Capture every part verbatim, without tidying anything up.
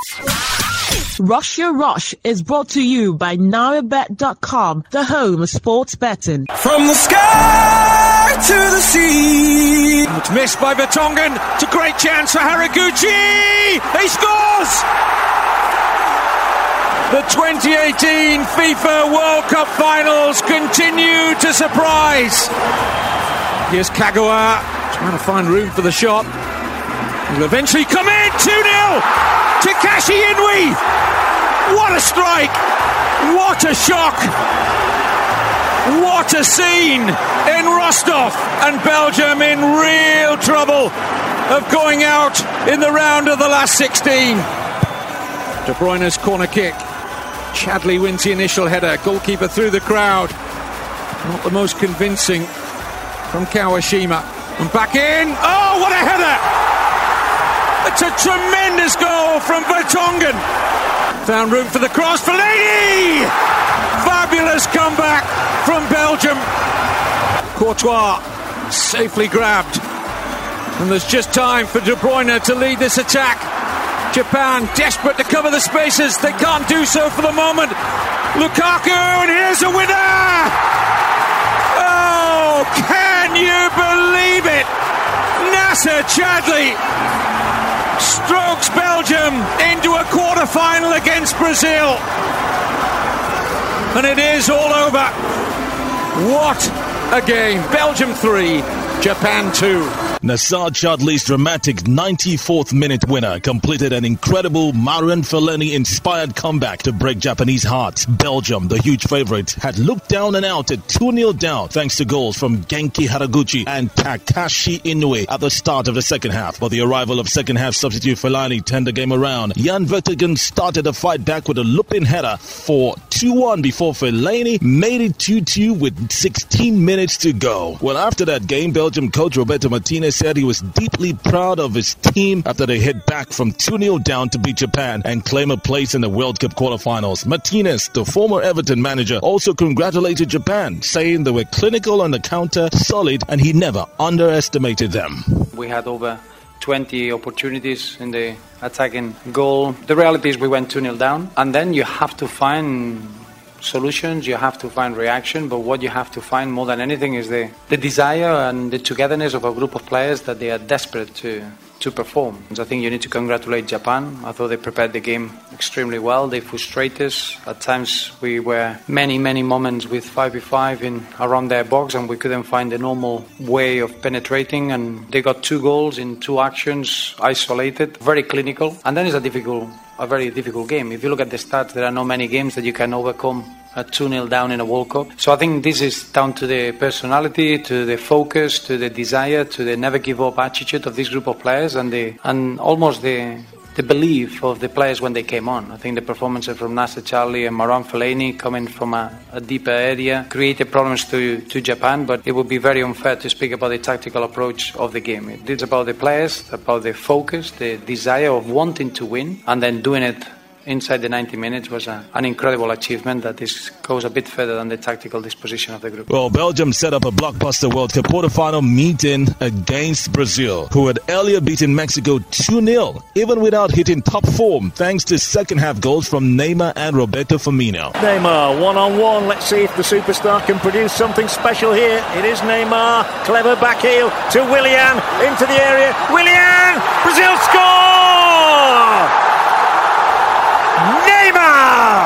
Russia Rush is brought to you by Naira Bet dot com, the home of sports betting. From the sky to the sea. It's missed by Vertonghen. It's a great chance for Haraguchi. He scores! The twenty eighteen FIFA World Cup Finals continue to surprise. Here's Kagawa trying to find room for the shot. He'll eventually come in. two nil. Takashi Inui. What a strike. What a shock. What a scene in Rostov. And Belgium in real trouble of going out in the round of the last sixteen. De Bruyne's corner kick. Chadli wins the initial header. Goalkeeper through the crowd. Not the most convincing from Kawashima. And back in. Oh, what a header! It's a tremendous goal from Vertonghen. Found room for the cross. Fellaini! Fabulous comeback from Belgium. Courtois safely grabbed. And there's just time for De Bruyne to lead this attack. Japan desperate to cover the spaces. They can't do so for the moment. Lukaku, and here's a winner! Oh, can you believe it? Nasser Chadli strokes Belgium into a quarter-final against Brazil. And it is all over. What a game. Belgium three, Japan two. Nasser Chadli's dramatic ninety-fourth minute winner completed an incredible Marouane Fellaini-inspired comeback to break Japanese hearts. Belgium, the huge favourite, had looked down and out at two nil down thanks to goals from Genki Haraguchi and Takashi Inui at the start of the second half. But the arrival of second half substitute Fellaini turned the game around. Jan Vertonghen started the fight back with a loop-in header for two one before Fellaini made it two two with sixteen minutes to go. Well, after that game, Belgium coach Roberto Martinez said he was deeply proud of his team after they hit back from two nil down to beat Japan and claim a place in the World Cup quarterfinals. Martinez, the former Everton manager, also congratulated Japan, saying they were clinical on the counter, solid, and he never underestimated them. We had over twenty opportunities in the attacking goal. The reality is we went two nil down, and then you have to find solutions, you have to find reaction, but what you have to find more than anything is the, the desire and the togetherness of a group of players that they are desperate to to perform. I think you need to congratulate Japan. I thought they prepared the game extremely well. They frustrated us. At times we were many, many moments with five v five in around their box and we couldn't find the normal way of penetrating, and they got two goals in two actions, isolated, very clinical. And then it's a difficult, a very difficult game. If you look at the stats, there are not many games that you can overcome a two nil down in a World Cup. So I think this is down to the personality, to the focus, to the desire, to the never give up attitude of this group of players, and the and almost the the belief of the players when they came on. I think the performances from Nasser Chadli and Marouane Fellaini coming from a, a deeper area created problems to, to Japan, but it would be very unfair to speak about the tactical approach of the game. It's about the players, about the focus, the desire of wanting to win, and then doing it inside the ninety minutes was a, an incredible achievement that is, goes a bit further than the tactical disposition of the group. Well, Belgium set up a blockbuster World Cup quarterfinal meeting against Brazil, who had earlier beaten Mexico two nil, even without hitting top form, thanks to second-half goals from Neymar and Roberto Firmino. Neymar, one-on-one. Let's see if the superstar can produce something special here. It is Neymar. Clever back heel to Willian. Into the area. Willian! Brazil score! Neymar!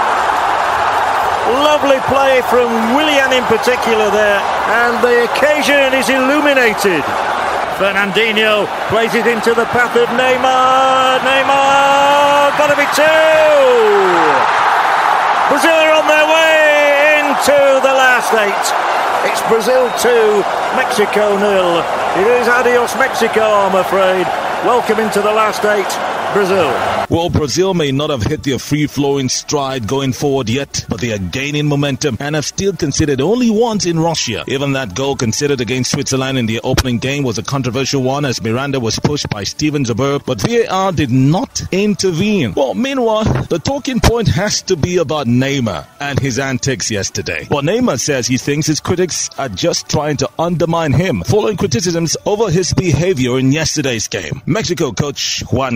Lovely play from Willian in particular there, and the occasion is illuminated. Fernandinho plays it into the path of Neymar. Neymar, gotta be two! Brazil are on their way into the last eight. It's Brazil two, Mexico nil. It is adios Mexico, I'm afraid. Welcome into the last eight, Brazil. Well, Brazil may not have hit their free-flowing stride going forward yet, but they are gaining momentum and have still conceded only once in Russia. Even that goal conceded against Switzerland in the opening game was a controversial one as Miranda was pushed by Steven Gerrard, but V A R did not intervene. Well, meanwhile, the talking point has to be about Neymar and his antics yesterday. Well, Neymar says he thinks his critics are just trying to undermine him, following criticisms over his behavior in yesterday's game. Mexico coach Juan Carlos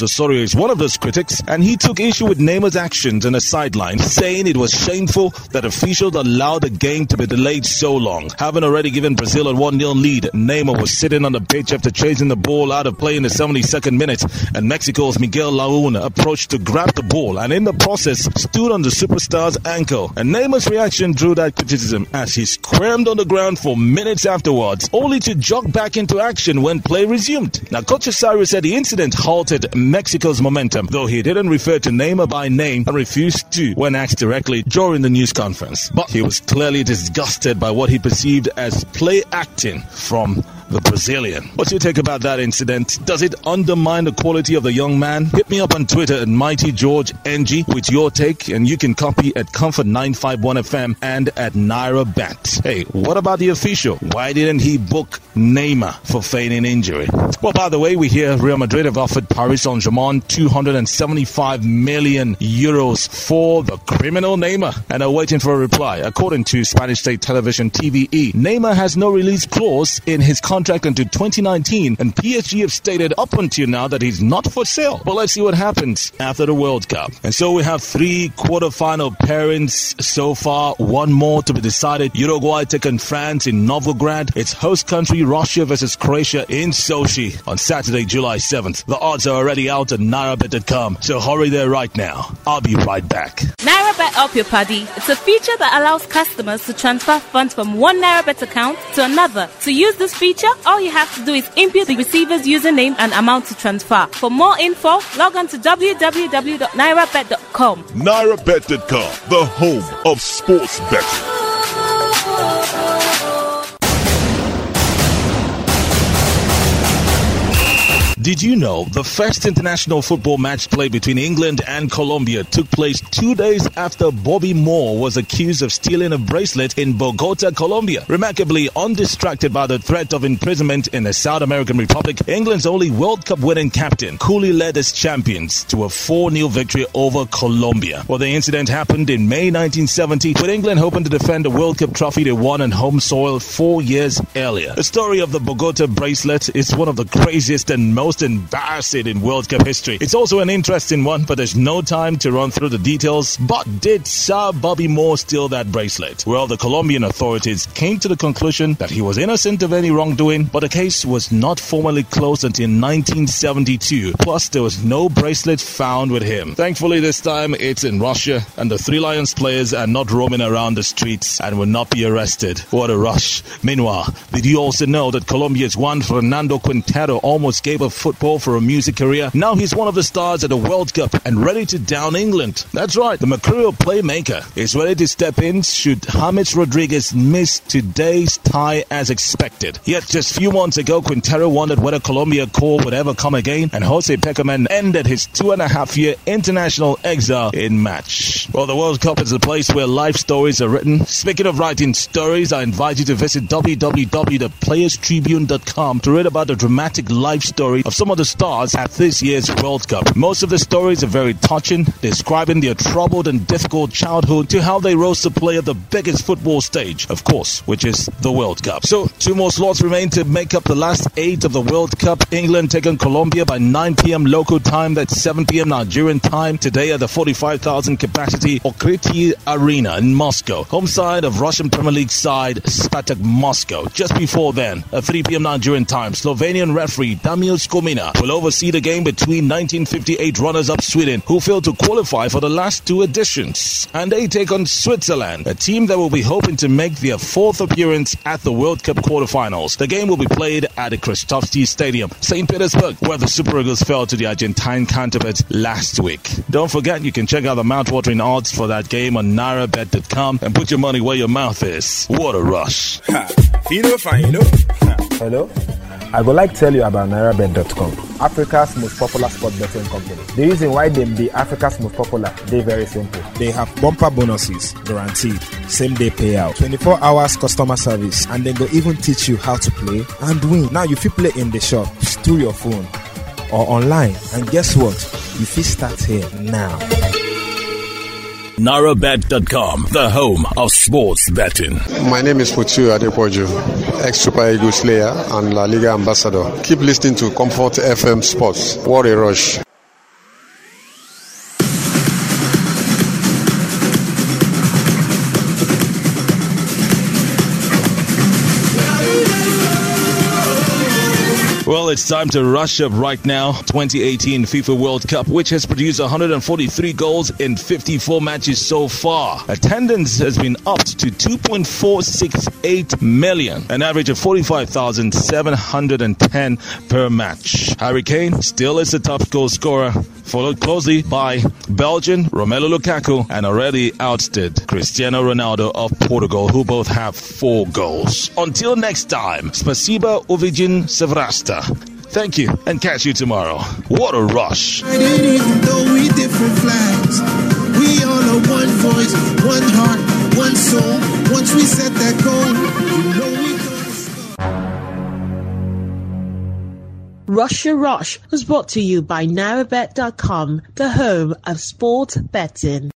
Osorio is one of those critics, and he took issue with Neymar's actions on the sideline, saying it was shameful that officials allowed the game to be delayed so long. Having already given Brazil a one nil lead, Neymar was sitting on the pitch after chasing the ball out of play in the seventy-second minute, and Mexico's Miguel Laun approached to grab the ball and in the process stood on the superstar's ankle. And Neymar's reaction drew that criticism as he squirmed on the ground for minutes afterwards, only to jog back into action when play resumed. Now, Coach Osorio said the incident halted Mexico's momentum, though he didn't refer to Neymar by name and refused to when asked directly during the news conference. But he was clearly disgusted by what he perceived as play acting from the Brazilian. What do you think about that incident? Does it undermine the quality of the young man? Hit me up on Twitter at Mighty George N G with your take, and you can copy at Comfort nine five one F M and at Naira Bet. Hey, what about the official? Why didn't he book Neymar for feigning injury? Well, by the way, we hear Real Madrid have offered Paris Saint-Germain two hundred seventy-five million euros for the criminal Neymar and are waiting for a reply. According to Spanish state television T V E, Neymar has no release clause in his contract contract until twenty nineteen, and P S G have stated up until now that he's not for sale. But let's see what happens after the World Cup. And so we have three quarterfinal pairings so far, one more to be decided. Uruguay taking France in Novgorod. It's host country Russia versus Croatia in Sochi on Saturday, July seventh. The odds are already out at naira bet dot com, so hurry there right now. I'll be right back. NairaBet Up Your Paddy. It's a feature that allows customers to transfer funds from one NairaBet account to another. To use this feature, all you have to do is input the receiver's username and amount to transfer. For more info, log on to w w w dot naira bet dot com. naira bet dot com, the home of sports betting. Did you know the first international football match played between England and Colombia took place two days after Bobby Moore was accused of stealing a bracelet in Bogota, Colombia? Remarkably undistracted by the threat of imprisonment in the South American Republic, England's only World Cup winning captain coolly led its champions to a four nil victory over Colombia. Well, the incident happened in May nineteen seventy, with England hoping to defend the World Cup trophy they won on home soil four years earlier. The story of the Bogota bracelet is one of the craziest and most embarrassing in World Cup history. It's also an interesting one, but there's no time to run through the details. But did Sir Bobby Moore steal that bracelet? Well, the Colombian authorities came to the conclusion that he was innocent of any wrongdoing, but the case was not formally closed until nineteen seventy-two. Plus, there was no bracelet found with him. Thankfully, this time it's in Russia, and the Three Lions players are not roaming around the streets and will not be arrested. What a rush. Meanwhile, did you also know that Colombia's Juan Fernando Quintero almost gave a football for a music career? Now he's one of the stars at the World Cup and ready to down England. That's right, the Mercurial playmaker is ready to step in should James Rodriguez miss today's tie as expected. Yet just a few months ago, Quintero wondered whether Colombia core would ever come again, and Jose Pekerman ended his two and a half year international exile in match. Well, the World Cup is a place where life stories are written. Speaking of writing stories, I invite you to visit w w w dot players tribune dot com to read about the dramatic life story of some of the stars at this year's World Cup. Most of the stories are very touching, describing their troubled and difficult childhood to how they rose to play at the biggest football stage, of course, which is the World Cup. So, two more slots remain to make up the last eight of the World Cup. England taking Colombia by nine p m local time, that's seven p m Nigerian time, today at the forty-five thousand capacity Okriti Arena in Moscow. Home side of Russian Premier League side Spartak Moscow. Just before then, at three p m Nigerian time, Slovenian referee Damir Skomina will oversee the game between nineteen fifty-eight runners-up Sweden, who failed to qualify for the last two editions. And they take on Switzerland, a team that will be hoping to make their fourth appearance at the World Cup quarterfinals. The game will be played at the Krestovsky Stadium, Saint Petersburg, where the Super Eagles fell to the Argentine counterparts last week. Don't forget, you can check out the mouth-watering odds for that game on naira bet dot com and put your money where your mouth is. What a rush. Ha. Fino fino. Hello? I would like to tell you about naira bet dot com, Africa's most popular sport betting company. The reason why they be Africa's most popular, they very simple. They have bumper bonuses, guaranteed, same day payout, twenty-four hours customer service, and they go even teach you how to play and win. Now you fit play in the shop, through your phone, or online. And guess what? You fit start here now. naira bet dot com, the home of sports betting. My name is Futu Adepoju, ex-Super Eagles player and La Liga ambassador. Keep listening to Comfort F M Sports. What a rush. it's time to rush up right now. twenty eighteen FIFA World Cup, which has produced one hundred forty-three goals in fifty-four matches so far. Attendance has been upped to two point four six eight million, an average of forty-five thousand seven hundred ten per match. Harry Kane still is the top goal scorer, followed closely by Belgian Romelu Lukaku and already outdid Cristiano Ronaldo of Portugal, who both have four goals. Until next time, Spasiba Uvijin Sevrasta. Thank you and catch you tomorrow. What a rush. Even though we different flags, we all are one voice, one heart, one soul. Once we set that goal, you know we gonna score. Russia Rush was brought to you by Naira Bet dot com, the home of sports betting.